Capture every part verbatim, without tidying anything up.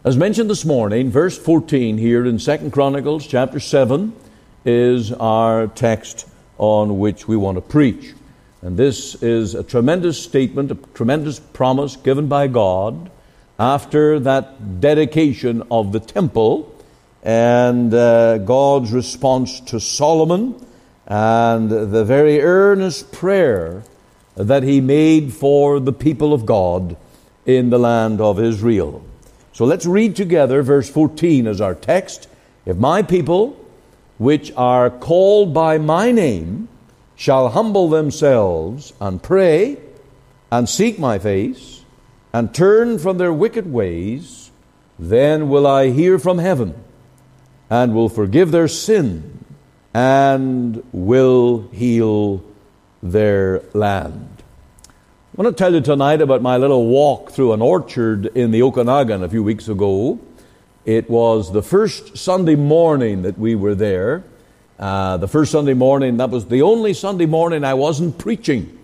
As mentioned this morning, verse fourteen here in Second Chronicles chapter seven is our text on which we want to preach. And this is a tremendous statement, a tremendous promise given by God after that dedication of the temple and uh, God's response to Solomon and the very earnest prayer that he made for the people of God in the land of Israel. So let's read together verse fourteen as our text. If my people, which are called by my name, shall humble themselves and pray and seek my face and turn from their wicked ways, then will I hear from heaven and will forgive their sin and will heal their land. I want to tell you tonight about my little walk through an orchard in the Okanagan a few weeks ago. It was the first Sunday morning that we were there. Uh, the first Sunday morning, that was the only Sunday morning I wasn't preaching.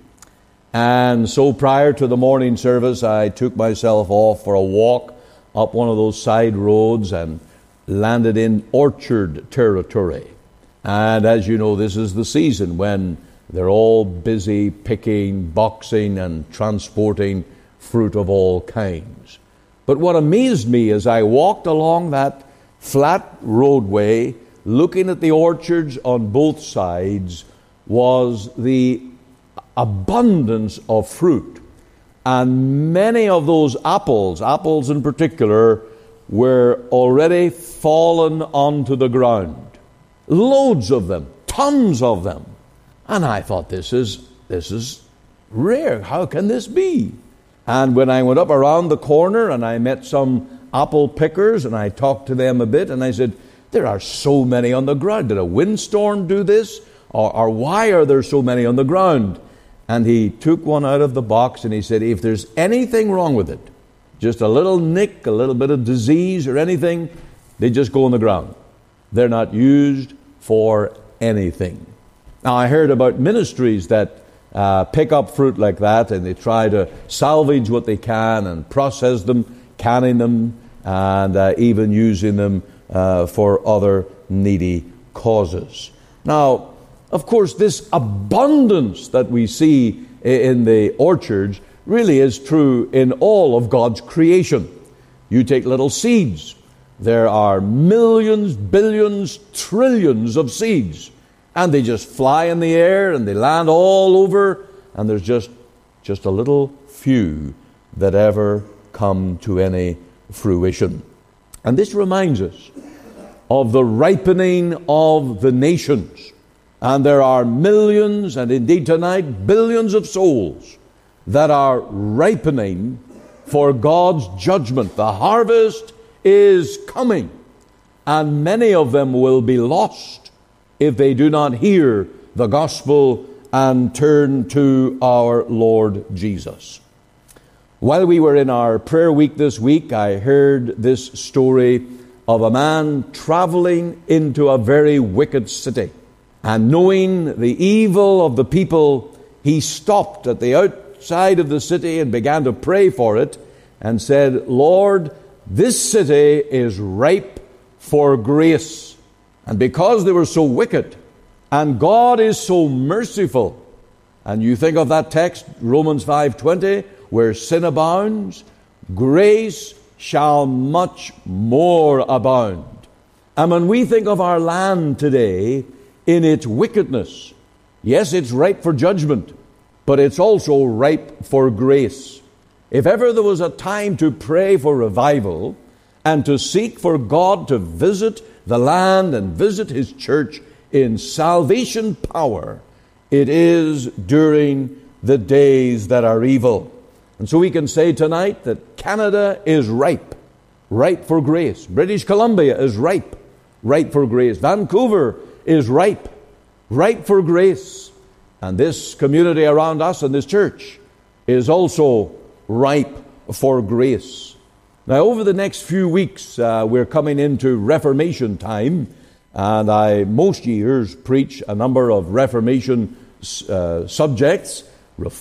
And so prior to the morning service, I took myself off for a walk up one of those side roads and landed in orchard territory. And as you know, this is the season when they're all busy picking, boxing, and transporting fruit of all kinds. But what amazed me as I walked along that flat roadway, looking at the orchards on both sides, was the abundance of fruit. And many of those apples, apples in particular, were already fallen onto the ground. Loads of them, tons of them. And I thought, this is this is rare. How can this be? And when I went up around the corner and I met some apple pickers and I talked to them a bit and I said, there are so many on the ground. Did a windstorm do this? Or, or why are there so many on the ground? And he took one out of the box and he said, if there's anything wrong with it, just a little nick, a little bit of disease or anything, they just go on the ground. They're not used for anything. Now, I heard about ministries that uh, pick up fruit like that and they try to salvage what they can and process them, canning them, and uh, even using them uh, for other needy causes. Now, of course, this abundance that we see in the orchards really is true in all of God's creation. You take little seeds. There are millions, billions, trillions of seeds. And they just fly in the air and they land all over. And there's just, just a little few that ever come to any fruition. And this reminds us of the ripening of the nations. And there are millions, and indeed tonight, billions of souls that are ripening for God's judgment. The harvest is coming, and many of them will be lost if they do not hear the gospel and turn to our Lord Jesus. While we were in our prayer week this week, I heard this story of a man traveling into a very wicked city. And knowing the evil of the people, he stopped at the outside of the city and began to pray for it and said, Lord, this city is ripe for grace. And because they were so wicked, and God is so merciful, and you think of that text, Romans five twenty, where sin abounds, grace shall much more abound. And when we think of our land today, in its wickedness, yes, it's ripe for judgment, but it's also ripe for grace. If ever there was a time to pray for revival and to seek for God to visit the land and visit His church in salvation power, it is during the days that are evil. And so we can say tonight that Canada is ripe, ripe for grace. British Columbia is ripe, ripe for grace. Vancouver is ripe, ripe for grace. And this community around us and this church is also ripe for grace. Now, over the next few weeks, uh, we're coming into Reformation time, and I most years preach a number of Reformation uh, subjects,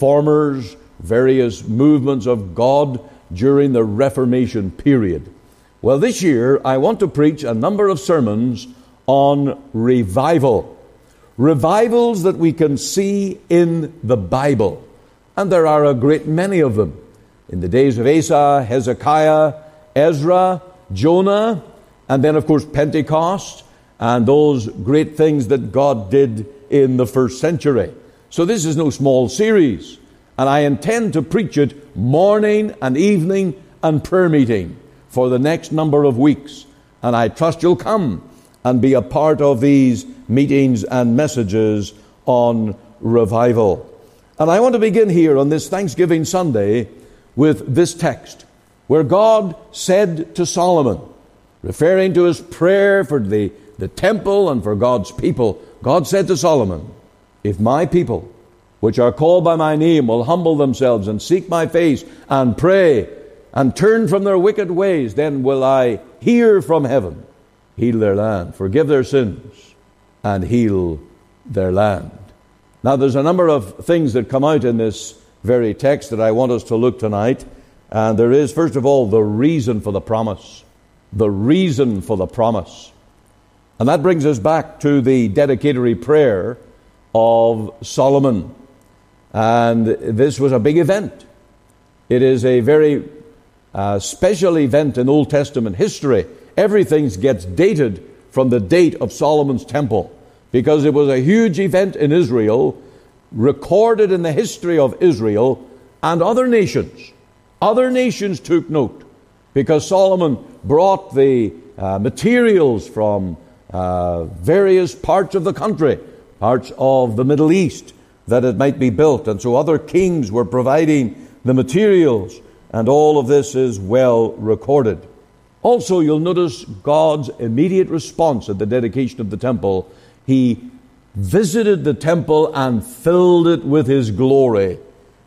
reformers, various movements of God during the Reformation period. Well, this year I want to preach a number of sermons on revival. Revivals that we can see in the Bible. And there are a great many of them. In the days of Asa, Hezekiah, Ezra, Jonah, and then of course Pentecost, and those great things that God did in the first century. So this is no small series. And I intend to preach it morning and evening and prayer meeting for the next number of weeks. And I trust you'll come and be a part of these meetings and messages on revival. And I want to begin here on this Thanksgiving Sunday with this text, where God said to Solomon, referring to his prayer for the, the temple and for God's people, God said to Solomon, if my people, which are called by my name, will humble themselves and seek my face and pray and turn from their wicked ways, then will I hear from heaven, heal their land, forgive their sins, and heal their land. Now, there's a number of things that come out in this very text that I want us to look tonight. And there is, first of all, the reason for the promise. The reason for the promise. And that brings us back to the dedicatory prayer of Solomon. And this was a big event. It is a very uh, special event in Old Testament history. Everything gets dated from the date of Solomon's temple, because it was a huge event in Israel, recorded in the history of Israel and other nations. Other nations took note, because Solomon brought the uh, materials from uh, various parts of the country, parts of the Middle East, that it might be built. And so other kings were providing the materials, and all of this is well recorded. Also, you'll notice God's immediate response at the dedication of the temple. He visited the temple and filled it with His glory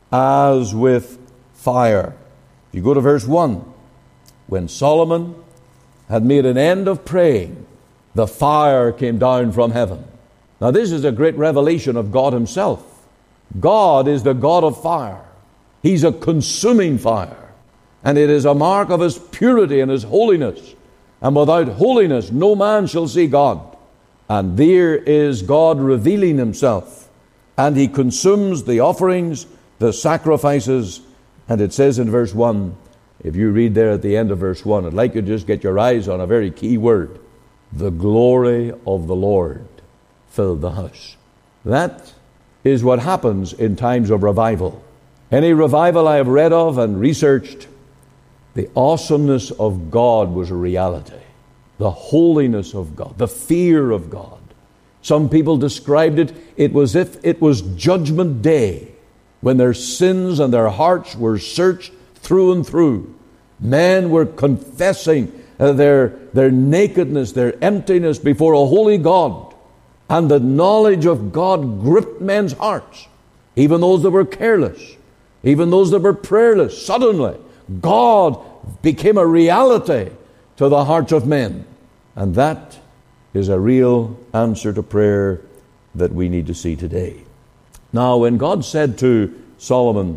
as with fire. If you go to verse one, when Solomon had made an end of praying, the fire came down from heaven. Now this is a great revelation of God Himself. God is the God of fire. He's a consuming fire. And it is a mark of His purity and His holiness. And without holiness no man shall see God. And there is God revealing Himself. And He consumes the offerings, the sacrifices. And it says in verse one, if you read there at the end of verse one, I'd like you to just get your eyes on a very key word. The glory of the Lord filled the house. That is what happens in times of revival. Any revival I have read of and researched, the awesomeness of God was a reality. The holiness of God, the fear of God. Some people described it, it was as if it was judgment day, when their sins and their hearts were searched through and through. Men were confessing uh, their, their nakedness, their emptiness before a holy God. And the knowledge of God gripped men's hearts, even those that were careless, even those that were prayerless. Suddenly, God became a reality to the hearts of men. And that is a real answer to prayer that we need to see today. Now, when God said to Solomon,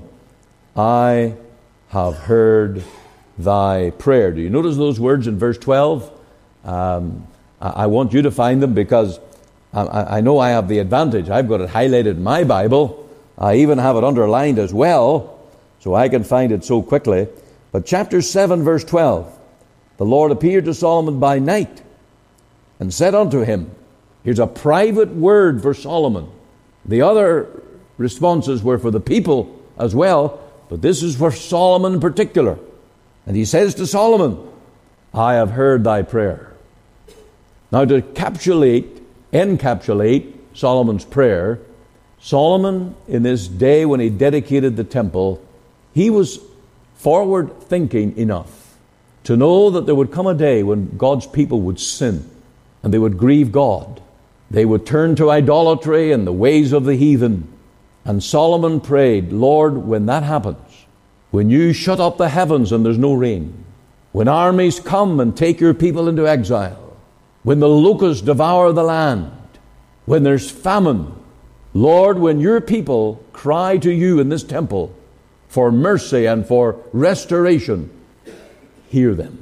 I have heard thy prayer. Do you notice those words in verse twelve? Um, I, I want you to find them, because I, I know I have the advantage. I've got it highlighted in my Bible. I even have it underlined as well, so I can find it so quickly. But chapter seven, verse twelve, the Lord appeared to Solomon by night and said unto him, here's a private word for Solomon. The other responses were for the people as well, but this is for Solomon in particular. And he says to Solomon, I have heard thy prayer. Now, to encapsulate, encapsulate Solomon's prayer, Solomon, in this day when he dedicated the temple, he was forward thinking enough to know that there would come a day when God's people would sin and they would grieve God. They would turn to idolatry and the ways of the heathen. And Solomon prayed, Lord, when that happens, when you shut up the heavens and there's no rain, when armies come and take your people into exile, when the locusts devour the land, when there's famine, Lord, when your people cry to you in this temple for mercy and for restoration, hear them.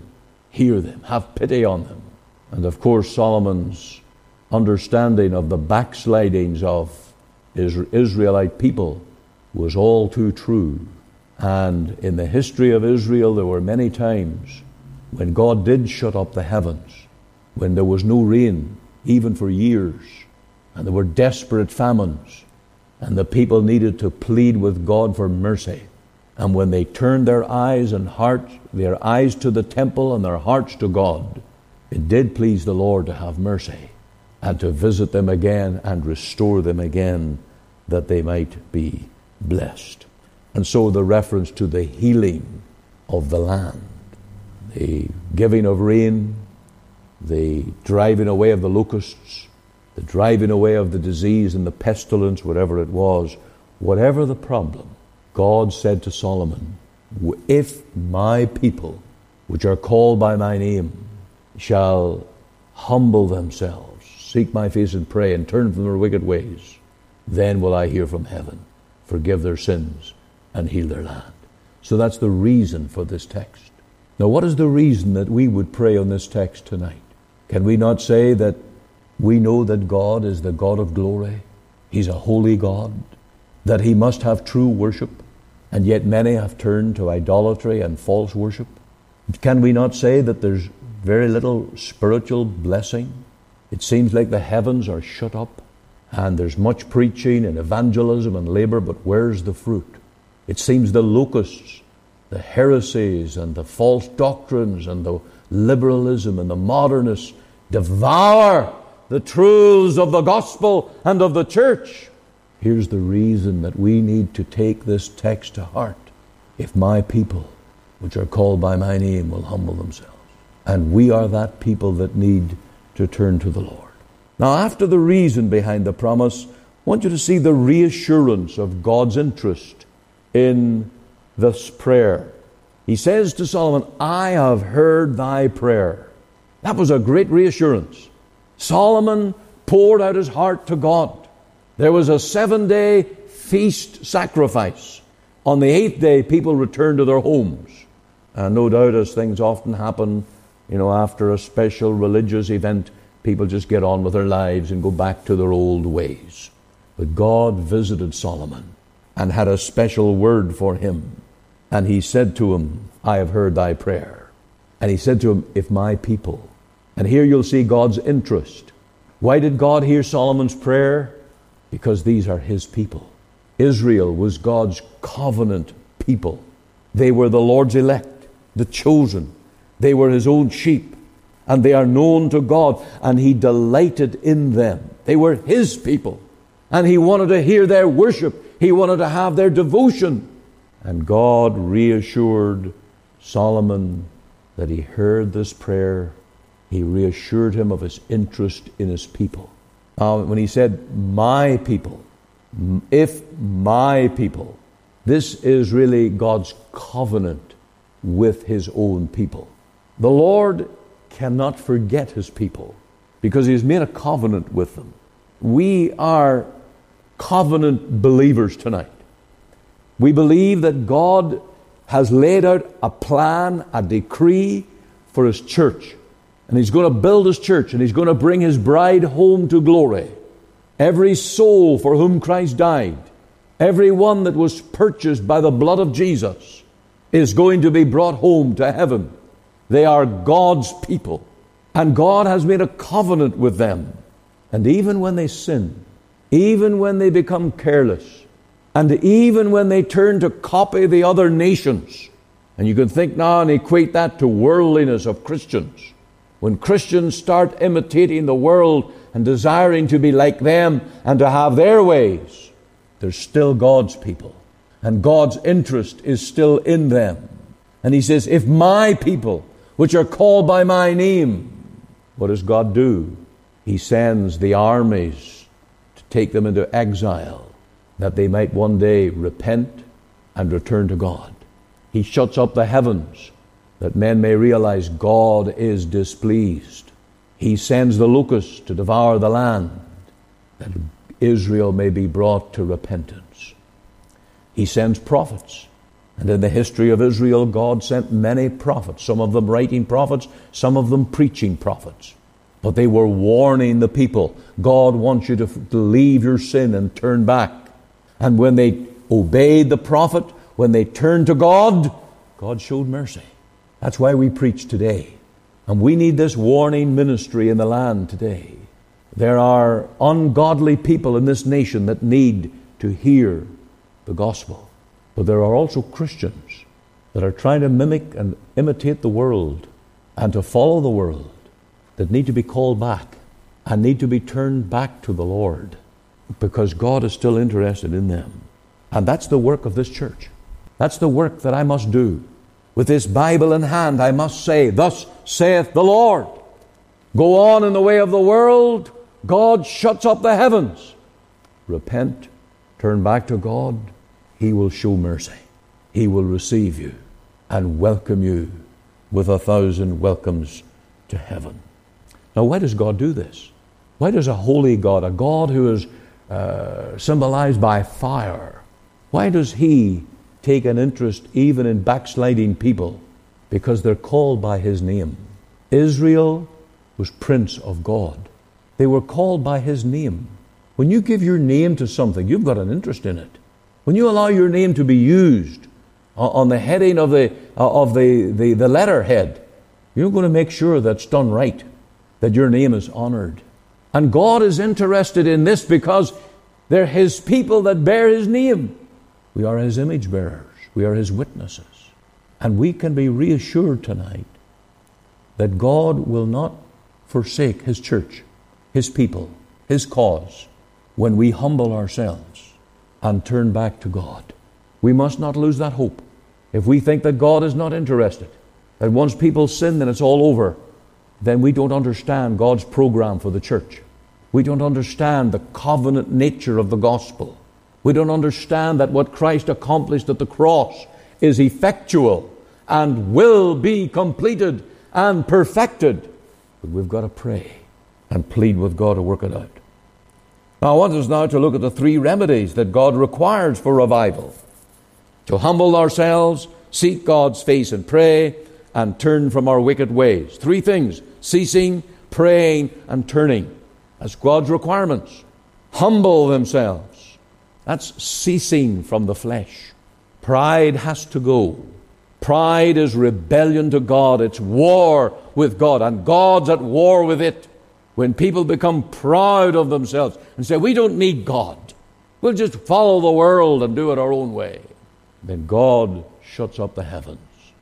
Hear them, have pity on them. And of course, Solomon's understanding of the backslidings of Israelite people was all too true. And in the history of Israel, there were many times when God did shut up the heavens, when there was no rain, even for years, and there were desperate famines, and the people needed to plead with God for mercy. And when they turned their eyes and hearts, their eyes to the temple and their hearts to God, it did please the Lord to have mercy and to visit them again and restore them again, that they might be blessed. And so the reference to the healing of the land, the giving of rain, the driving away of the locusts, the driving away of the disease and the pestilence, whatever it was, whatever the problem, God said to Solomon, if my people, which are called by my name, shall humble themselves, seek my face and pray, and turn from their wicked ways, then will I hear from heaven, forgive their sins, and heal their land. So that's the reason for this text. Now, what is the reason that we would pray on this text tonight? Can we not say that we know that God is the God of glory? He's a holy God, that He must have true worship, and yet many have turned to idolatry and false worship. Can we not say that there's very little spiritual blessing? It seems like the heavens are shut up, and there's much preaching and evangelism and labor, but where's the fruit? It seems the locusts, the heresies and the false doctrines and the liberalism and the modernists devour the truths of the gospel and of the church. Here's the reason that we need to take this text to heart. If my people, which are called by my name, will humble themselves. And we are that people that need to turn to the Lord. Now, after the reason behind the promise, I want you to see the reassurance of God's interest in this prayer. He says to Solomon, I have heard thy prayer. That was a great reassurance. Solomon poured out his heart to God. There was a seven-day feast sacrifice. On the eighth day, people returned to their homes. And no doubt, as things often happen, you know, after a special religious event, people just get on with their lives and go back to their old ways. But God visited Solomon and had a special word for him. And He said to him, I have heard thy prayer. And He said to him, if my people. And here you'll see God's interest. Why did God hear Solomon's prayer? Because these are His people. Israel was God's covenant people. They were the Lord's elect, the chosen. They were His own sheep. And they are known to God. And He delighted in them. They were His people. And He wanted to hear their worship. He wanted to have their devotion. And God reassured Solomon that He heard this prayer. He reassured him of His interest in His people. Now, when He said, my people, if my people, this is really God's covenant with His own people. The Lord cannot forget His people because He has made a covenant with them. We are covenant believers tonight. We believe that God has laid out a plan, a decree for His church. And He's going to build His church, and He's going to bring His bride home to glory. Every soul for whom Christ died, every one that was purchased by the blood of Jesus, is going to be brought home to heaven. They are God's people. And God has made a covenant with them. And even when they sin, even when they become careless, and even when they turn to copy the other nations, and you can think now and equate that to worldliness of Christians. When Christians start imitating the world and desiring to be like them and to have their ways, they're still God's people. And God's interest is still in them. And He says, if my people, which are called by my name, what does God do? He sends the armies to take them into exile, that they might one day repent and return to God. He shuts up the heavens, that men may realize God is displeased. He sends the locusts to devour the land, that Israel may be brought to repentance. He sends prophets, And in the history of Israel, God sent many prophets, some of them writing prophets, some of them preaching prophets. But they were warning the people, God wants you to, to leave your sin and turn back. And when they obeyed the prophet, when they turned to God, God showed mercy. That's why we preach today. And we need this warning ministry in the land today. There are ungodly people in this nation that need to hear the gospel. But there are also Christians that are trying to mimic and imitate the world and to follow the world, that need to be called back and need to be turned back to the Lord, because God is still interested in them. And that's the work of this church. That's the work that I must do. With this Bible in hand, I must say, thus saith the Lord. Go on in the way of the world. God shuts up the heavens. Repent, turn back to God. He will show mercy. He will receive you and welcome you with a thousand welcomes to heaven. Now, why does God do this? Why does a holy God, a God who is uh, symbolized by fire, why does He take an interest even in backsliding people? Because they're called by His name. Israel was Prince of God. They were called by His name. When you give your name to something, you've got an interest in it. When you allow your name to be used on the heading of the of the, the, the letterhead, you're going to make sure that's done right, that your name is honored. And God is interested in this because they're His people that bear His name. We are His image bearers. We are His witnesses. And we can be reassured tonight that God will not forsake His church, His people, His cause, when we humble ourselves and turn back to God. We must not lose that hope. If we think that God is not interested, that once people sin, then it's all over, then we don't understand God's program for the church. We don't understand the covenant nature of the gospel. We don't understand that what Christ accomplished at the cross is effectual and will be completed and perfected. But we've got to pray and plead with God to work it out. Now I want us now to look at the three remedies that God requires for revival. To humble ourselves, seek God's face and pray, and turn from our wicked ways. Three things: ceasing, praying, and turning. That's God's requirements. Humble themselves. That's ceasing from the flesh. Pride has to go. Pride is rebellion to God. It's war with God, and God's at war with it. When people become proud of themselves and say, we don't need God, we'll just follow the world and do it our own way, then God shuts up the heavens.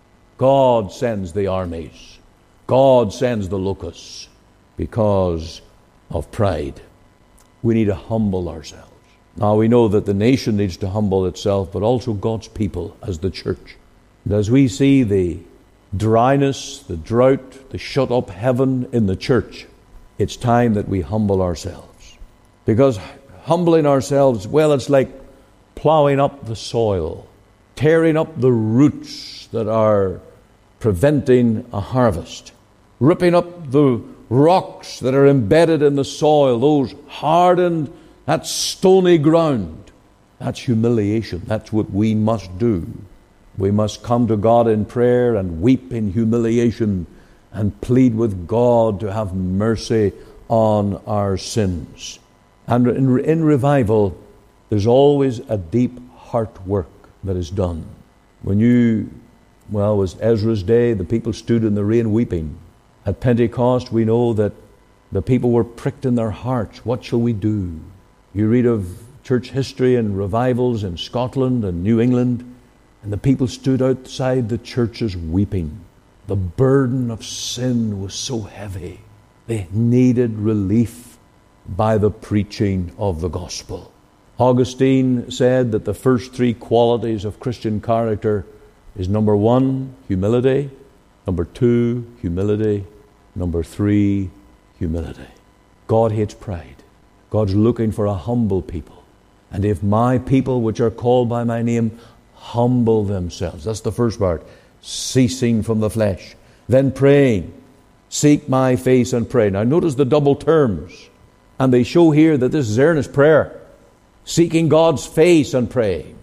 God sends the armies. God sends the locusts because of pride. We need to humble ourselves. Now we know that the nation needs to humble itself, but also God's people as the church. And as we see the dryness, the drought, the shut up heaven in the church, it's time that we humble ourselves. Because humbling ourselves, well, it's like plowing up the soil, tearing up the roots that are preventing a harvest, ripping up the rocks that are embedded in the soil, those hardened, that stony ground. That's humiliation. That's what we must do. We must come to God in prayer and weep in humiliation and plead with God to have mercy on our sins. And in, in revival, there's always a deep heart work that is done. When you, well, it was Ezra's day, the people stood in the rain weeping. At Pentecost, we know that the people were pricked in their hearts. What shall we do? You read of church history and revivals in Scotland and New England, and the people stood outside the churches weeping. The burden of sin was so heavy. They needed relief by the preaching of the gospel. Augustine said that the first three qualities of Christian character is number one, humility, number two, humility, number three, humility. God hates pride. God's looking for a humble people. And if my people which are called by my name humble themselves, that's the first part, ceasing from the flesh, then praying, seek my face and pray. Now notice the double terms, and they show here that this is earnest prayer, seeking God's face and praying.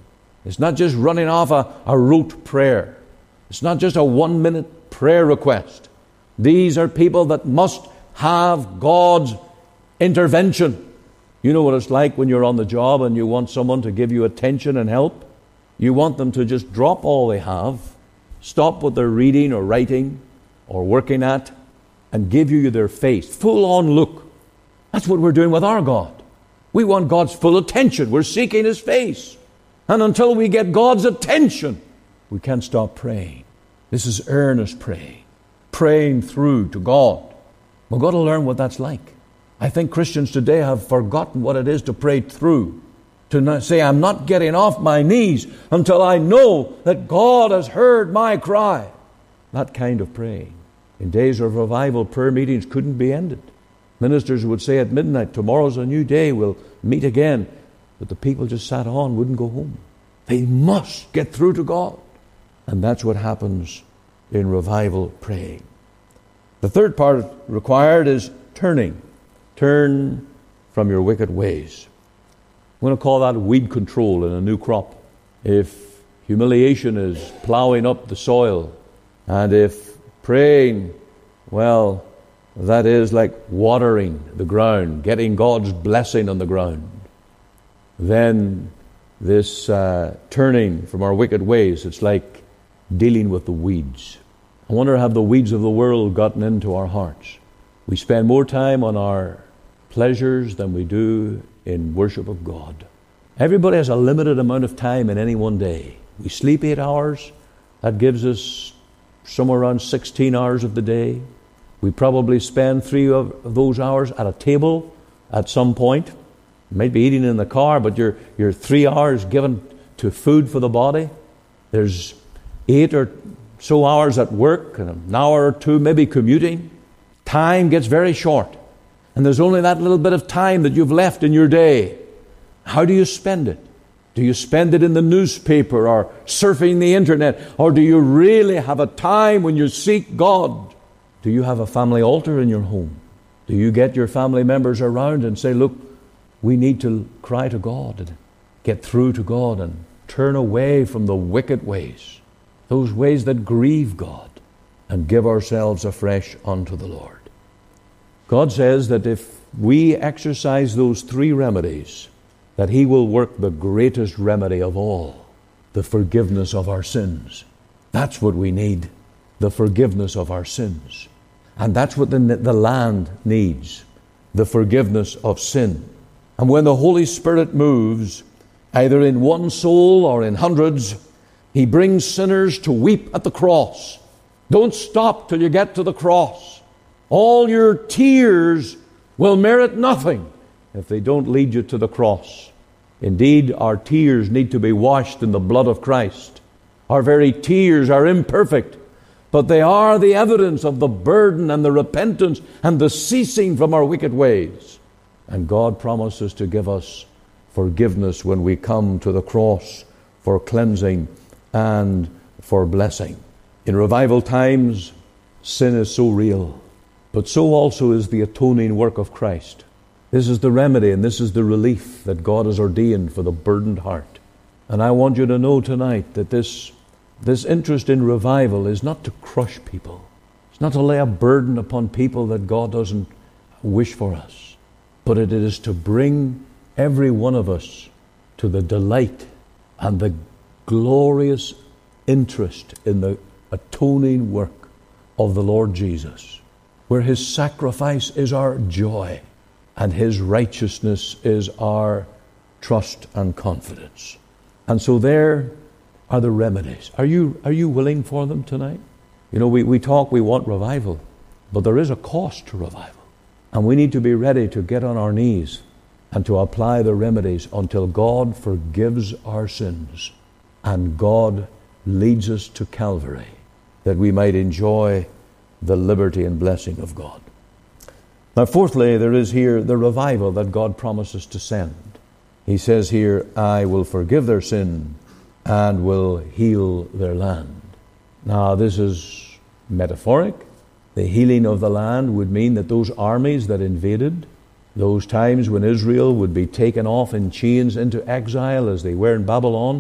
It's not just running off a, a rote prayer. It's not just a one-minute prayer request. These are people that must have God's intervention. You know what it's like when you're on the job and you want someone to give you attention and help? You want them to just drop all they have, stop what they're reading or writing or working at, and give you their face, full-on look. That's what we're doing with our God. We want God's full attention. We're seeking His face. And until we get God's attention, we can't stop praying. This is earnest praying, praying through to God. We've got to learn what that's like. I think Christians today have forgotten what it is to pray through, to not say, I'm not getting off my knees until I know that God has heard my cry. That kind of praying. In days of revival, prayer meetings couldn't be ended. Ministers would say at midnight, tomorrow's a new day, we'll meet again. But the people just sat on, wouldn't go home. They must get through to God. And that's what happens in revival praying. The third part required is turning. Turn from your wicked ways. I'm going to call that weed control in a new crop. If humiliation is plowing up the soil, and if praying, well, that is like watering the ground, getting God's blessing on the ground, then this uh, turning from our wicked ways, it's like dealing with the weeds. I wonder, have the weeds of the world gotten into our hearts? We spend more time on our pleasures than we do in worship of God. Everybody has a limited amount of time in any one day. We sleep eight hours. That gives us somewhere around sixteen hours of the day. We probably spend three of those hours at a table at some point. You might be eating in the car, but you're, you're three hours given to food for the body. There's eight or so hours at work, and an hour or two maybe commuting. Time gets very short. And there's only that little bit of time that you've left in your day. How do you spend it? Do you spend it in the newspaper or surfing the internet? Or do you really have a time when you seek God? Do you have a family altar in your home? Do you get your family members around and say, look, we need to cry to God and get through to God and turn away from the wicked ways, those ways that grieve God, and give ourselves afresh unto the Lord. God says that if we exercise those three remedies, that He will work the greatest remedy of all, the forgiveness of our sins. That's what we need, the forgiveness of our sins. And that's what the, the land needs, the forgiveness of sin. And when the Holy Spirit moves, either in one soul or in hundreds, He brings sinners to weep at the cross. Don't stop till you get to the cross. All your tears will merit nothing if they don't lead you to the cross. Indeed, our tears need to be washed in the blood of Christ. Our very tears are imperfect, but they are the evidence of the burden and the repentance and the ceasing from our wicked ways. And God promises to give us forgiveness when we come to the cross for cleansing and for blessing. In revival times, sin is so real, but so also is the atoning work of Christ. This is the remedy and this is the relief that God has ordained for the burdened heart. And I want you to know tonight that this, this interest in revival is not to crush people. It's not to lay a burden upon people that God doesn't wish for us. But it is to bring every one of us to the delight and the glorious interest in the atoning work of the Lord Jesus, where His sacrifice is our joy and His righteousness is our trust and confidence. And so there are the remedies. Are you, are you willing for them tonight? You know, we, we talk, we want revival, but there is a cost to revival. And we need to be ready to get on our knees and to apply the remedies until God forgives our sins and God leads us to Calvary, that we might enjoy the liberty and blessing of God. Now, fourthly, there is here the revival that God promises to send. He says here, I will forgive their sin and will heal their land. Now, this is metaphoric. The healing of the land would mean that those armies that invaded, those times when Israel would be taken off in chains into exile as they were in Babylon,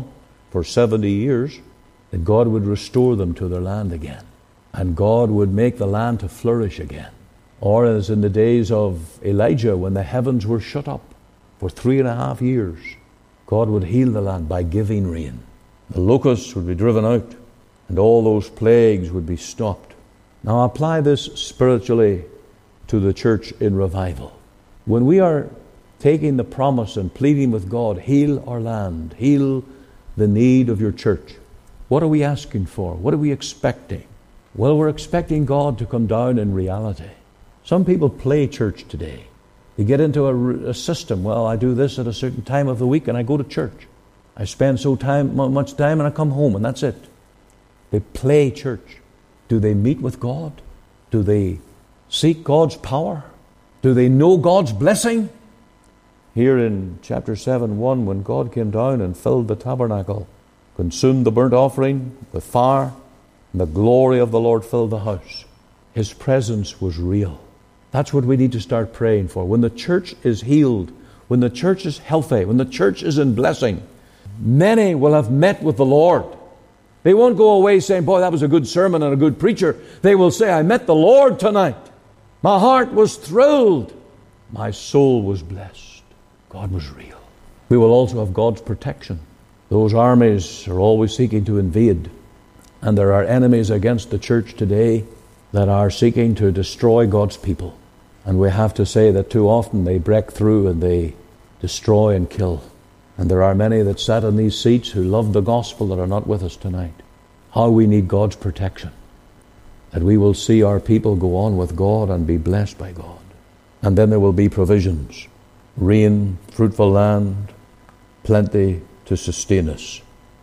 for seventy years, that God would restore them to their land again. And God would make the land to flourish again. Or as in the days of Elijah, when the heavens were shut up for three and a half years, God would heal the land by giving rain. The locusts would be driven out, and all those plagues would be stopped. Now apply this spiritually to the church in revival. When we are taking the promise and pleading with God, heal our land, heal the need of your church, what are we asking for? What are we expecting? Well, we're expecting God to come down in reality. Some people play church today. They get into a, a system. Well, I do this at a certain time of the week and I go to church. I spend so time, much time and I come home and that's it. They play church. Do they meet with God? Do they seek God's power? Do they know God's blessing? Here in chapter seven, one, when God came down and filled the tabernacle, consumed the burnt offering with fire, and the glory of the Lord filled the house. His presence was real. That's what we need to start praying for. When the church is healed, when the church is healthy, when the church is in blessing, many will have met with the Lord. They won't go away saying, boy, that was a good sermon and a good preacher. They will say, I met the Lord tonight. My heart was thrilled. My soul was blessed. God was real. We will also have God's protection. Those armies are always seeking to invade. And there are enemies against the church today that are seeking to destroy God's people. And we have to say that too often they break through and they destroy and kill. And there are many that sat in these seats who love the gospel that are not with us tonight. How we need God's protection. That we will see our people go on with God and be blessed by God. And then there will be provisions. Rain, fruitful land, plenty to sustain us.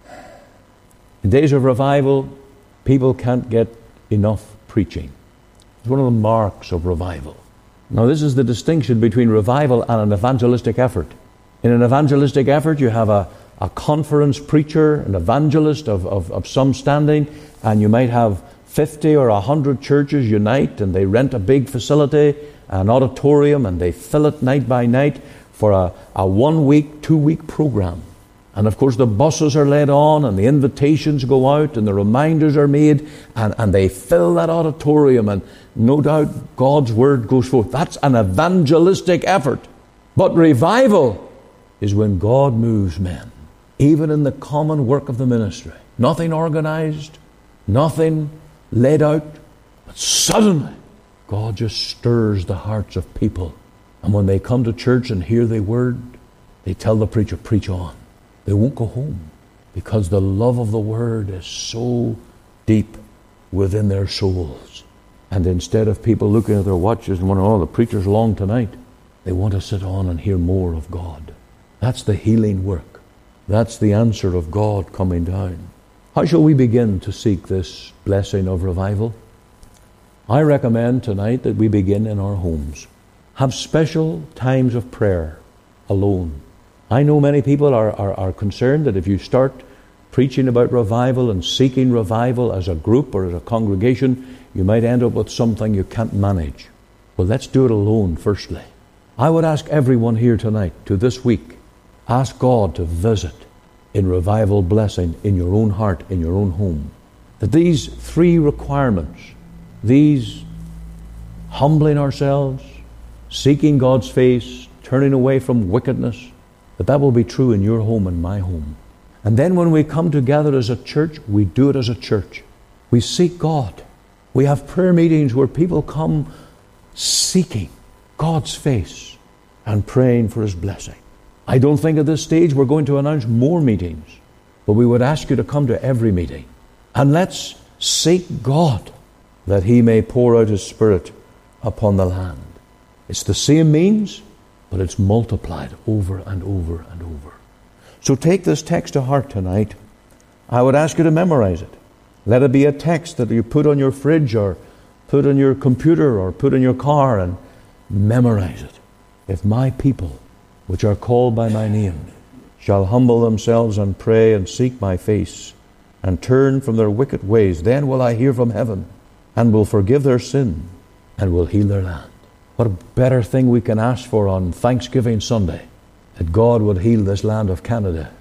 In days of revival, people can't get enough preaching. It's one of the marks of revival. Now this is the distinction between revival and an evangelistic effort. In an evangelistic effort, you have a, a conference preacher, an evangelist of, of, of some standing, and you might have fifty or a hundred churches unite, and they rent a big facility, an auditorium, and they fill it night by night for a, a one-week, two-week program. And of course the buses are led on, and the invitations go out, and the reminders are made, and, and they fill that auditorium, and no doubt God's word goes forth. That's an evangelistic effort. But revival is when God moves men, even in the common work of the ministry. Nothing organized, nothing laid out, but suddenly God just stirs the hearts of people. And when they come to church and hear the word, they tell the preacher, preach on. They won't go home because the love of the word is so deep within their souls. And instead of people looking at their watches and wondering, oh, the preacher's long tonight, they want to sit on and hear more of God. That's the healing work. That's the answer of God coming down. How shall we begin to seek this blessing of revival? I recommend tonight that we begin in our homes. Have special times of prayer alone. I know many people are, are, are concerned that if you start preaching about revival and seeking revival as a group or as a congregation, you might end up with something you can't manage. Well, let's do it alone firstly. I would ask everyone here tonight to this week, ask God to visit in revival blessing in your own heart, in your own home. That these three requirements, these humbling ourselves, seeking God's face, turning away from wickedness, that that will be true in your home and my home. And then when we come together as a church, we do it as a church. We seek God. We have prayer meetings where people come seeking God's face and praying for His blessing. I don't think at this stage we're going to announce more meetings, but we would ask you to come to every meeting. And let's seek God that He may pour out His Spirit upon the land. It's the same means, but it's multiplied over and over and over. So take this text to heart tonight. I would ask you to memorize it. Let it be a text that you put on your fridge or put on your computer or put in your car and memorize it. If my people, which are called by my name, shall humble themselves and pray and seek my face and turn from their wicked ways, then will I hear from heaven and will forgive their sin and will heal their land. What a better thing we can ask for on Thanksgiving Sunday, that God would heal this land of Canada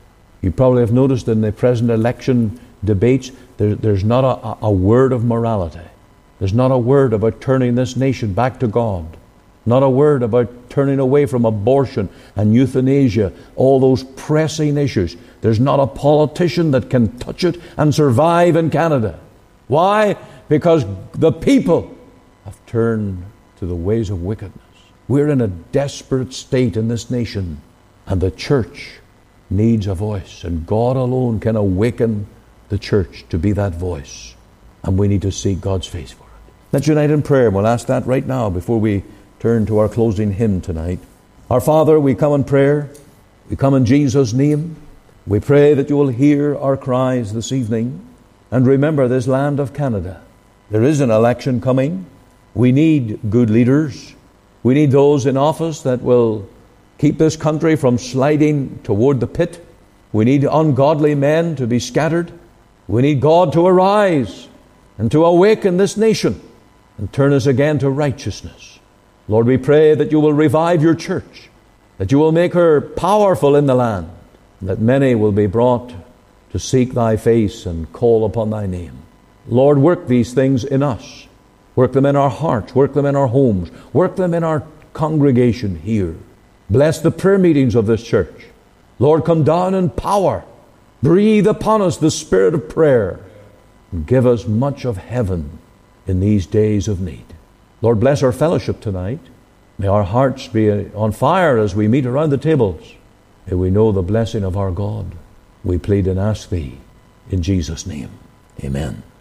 You probably have noticed in the present election debates, there, there's not a, a word of morality. There's not a word about turning this nation back to God. Not a word about turning away from abortion and euthanasia, all those pressing issues. There's not a politician that can touch it and survive in Canada. Why? Because the people have turned to the ways of wickedness. We're in a desperate state in this nation, and the church needs a voice, and God alone can awaken the church to be that voice, and we need to seek God's face for it. Let's unite in prayer. We'll ask that right now before we turn to our closing hymn tonight. Our Father, we come in prayer. We come in Jesus' name. We pray that you will hear our cries this evening, and remember this land of Canada. There is an election coming. We need good leaders. We need those in office that will keep this country from sliding toward the pit. We need ungodly men to be scattered. We need God to arise and to awaken this nation and turn us again to righteousness. Lord, we pray that you will revive your church, that you will make her powerful in the land, and that many will be brought to seek thy face and call upon thy name. Lord, work these things in us. Work them in our hearts. Work them in our homes. Work them in our congregation here. Bless the prayer meetings of this church. Lord, come down in power. Breathe upon us the spirit of prayer, and give us much of heaven in these days of need. Lord, bless our fellowship tonight. May our hearts be on fire as we meet around the tables. May we know the blessing of our God. We plead and ask thee in Jesus' name. Amen.